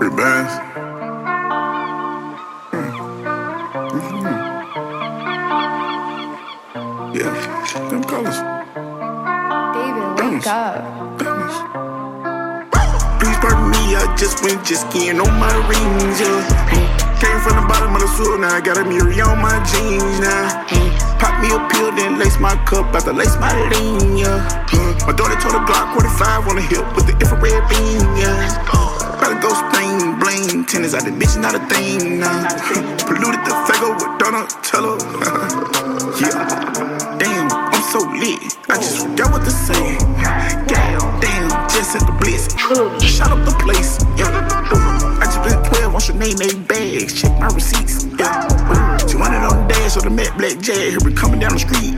Free bands. Yeah, them colors. David, wake up. Please pardon me, I just went jet skiing on my rings, yeah. Came from the bottom of the sewer, now I got a mirror on my jeans, now. Pop me a pill, then lace my cup, about to lace my lean, yeah. My daughter told a Glock 45 on the hip with the infrared beam, yeah. Gotta go spring, bling, tennis out the bitch, not a thing, nah. Polluted the Fago with Donatello. Yeah, damn, I'm so lit, I just forgot what to say. Damn, just at the blitz, shot up the place, yeah. I just been 12 on Sinead bags, check my receipts, yeah. 200 on the dash, so the matte black jag, here we coming down the street,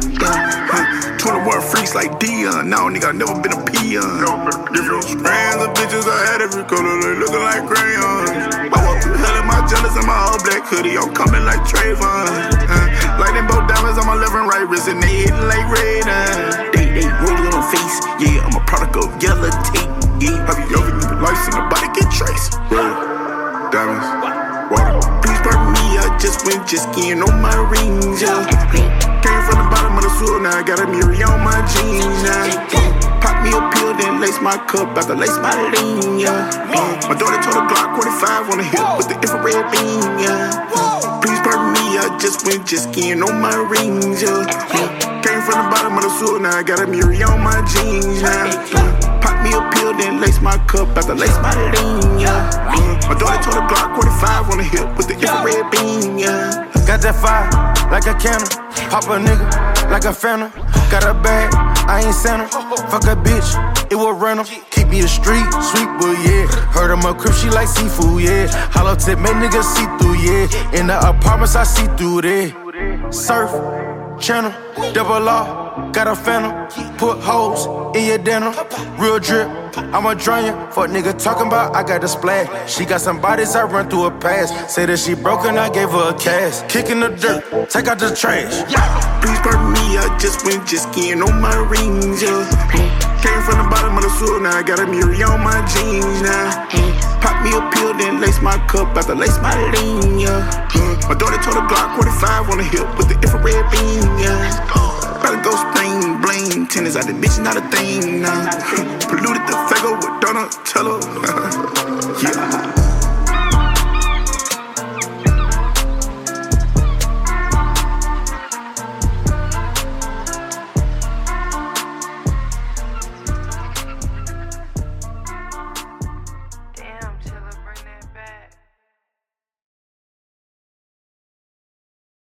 yeah. 21 freaks like Dion, now nigga, I never been a peon. Different strands of bitches, I had every color, they looking like crayons. I walk through hell in my jealous and my all black hoodie, I'm coming like Trayvon. Lightning bolt diamonds on my left and right wrist, and they hitting like radar. They rolling on face, yeah, I'm a product of yellow tape, yeah. Have you ever even life in the body get traced? Diamonds, water. Please pardon me, I just went jet skiing on my rings, yeah. Came from the bottom of the sewer, now I got a mirror on my jeans, now. Pop me a pill, then lace my cup, about to lace my lean, yeah. My daughter told a Glock 45 on the hip with the infrared beam, yeah. Please pardon me, I just went jet skiing on my rings, yeah. Came from the bottom of the sewer, now I got a mirror on my jeans, now. Pop me a pill, then lace my cup, about to lace my lean, yeah. My daughter told a Glock 45 on the hip with the infrared beam, yeah. Got that fire like a cannon, pop a nigga like a phantom. Got a bag, I ain't Santa. Fuck a bitch, it will run 'em. Keep me a street sweeper, yeah. Heard of my crib, she like seafood, yeah. Hollow tip, make niggas see through, yeah. In the apartments, I see through there. Surf, channel, double R, got a phantom. Put holes in your denim, real drip. I'ma drown you. Fuck nigga talking about I got the splash. She got some bodies, I run through a pass. Say that she broken, I gave her a cast. Kicking the dirt, take out the trash. Please pardon me, I just went jet skiing on my rings, yeah. Came from the bottom of the sewer, now I got a mirror on my jeans, now. Pop me a pill, then lace my cup, about to lace my lean, yeah. My daughter told a Glock 45 on the hip with the infrared beam, yeah. Gotta go spring, bling, tennis out the bitch, not a thing, nah. Polluted the